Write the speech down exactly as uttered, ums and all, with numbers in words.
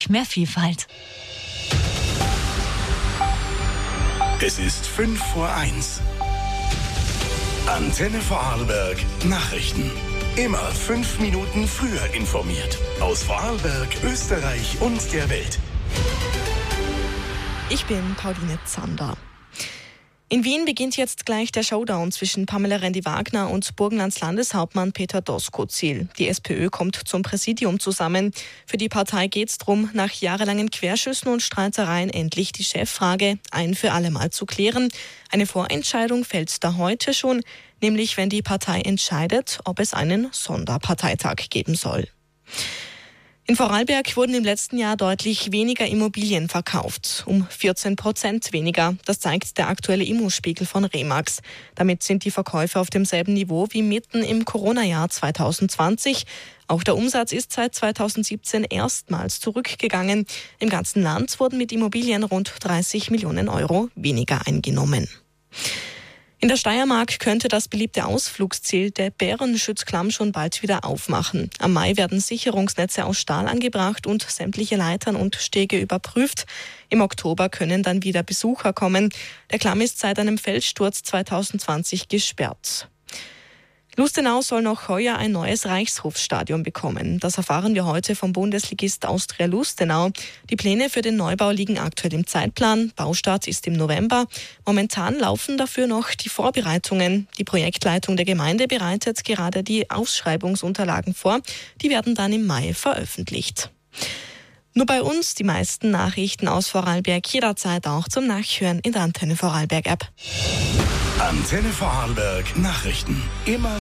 mehr Vielfalt. Es ist fünf vor eins. Antenne Vorarlberg Nachrichten. Immer fünf Minuten früher informiert. Aus Vorarlberg, Österreich und der Welt. Ich bin Pauline Zander. In Wien beginnt jetzt gleich der Showdown zwischen Pamela Rendi-Wagner und Burgenlands Landeshauptmann Peter Doskozil. Die SPÖ kommt zum Präsidium zusammen. Für die Partei geht es darum, nach jahrelangen Querschüssen und Streitereien endlich die Cheffrage ein für alle Mal zu klären. Eine Vorentscheidung fällt da heute schon, nämlich wenn die Partei entscheidet, ob es einen Sonderparteitag geben soll. In Vorarlberg wurden im letzten Jahr deutlich weniger Immobilien verkauft, um vierzehn Prozent weniger. Das zeigt der aktuelle Immospiegel von Remax. Damit sind die Verkäufe auf demselben Niveau wie mitten im Corona-Jahr zwanzig zwanzig. Auch der Umsatz ist seit zweitausendsiebzehn erstmals zurückgegangen. Im ganzen Land wurden mit Immobilien rund dreißig Millionen Euro weniger eingenommen. In der Steiermark könnte das beliebte Ausflugsziel der Bärenschützklamm schon bald wieder aufmachen. Am Mai werden Sicherungsnetze aus Stahl angebracht und sämtliche Leitern und Stege überprüft. Im Oktober können dann wieder Besucher kommen. Der Klamm ist seit einem Felssturz zwanzig zwanzig gesperrt. Lustenau soll noch heuer ein neues Reichshofstadion bekommen. Das erfahren wir heute vom Bundesligist Austria Lustenau. Die Pläne für den Neubau liegen aktuell im Zeitplan. Baustart ist im November. Momentan laufen dafür noch die Vorbereitungen. Die Projektleitung der Gemeinde bereitet gerade die Ausschreibungsunterlagen vor. Die werden dann im Mai veröffentlicht. Nur bei uns die meisten Nachrichten aus Vorarlberg jederzeit auch zum Nachhören in der Antenne Vorarlberg App. Antenne Vorarlberg Nachrichten. Immer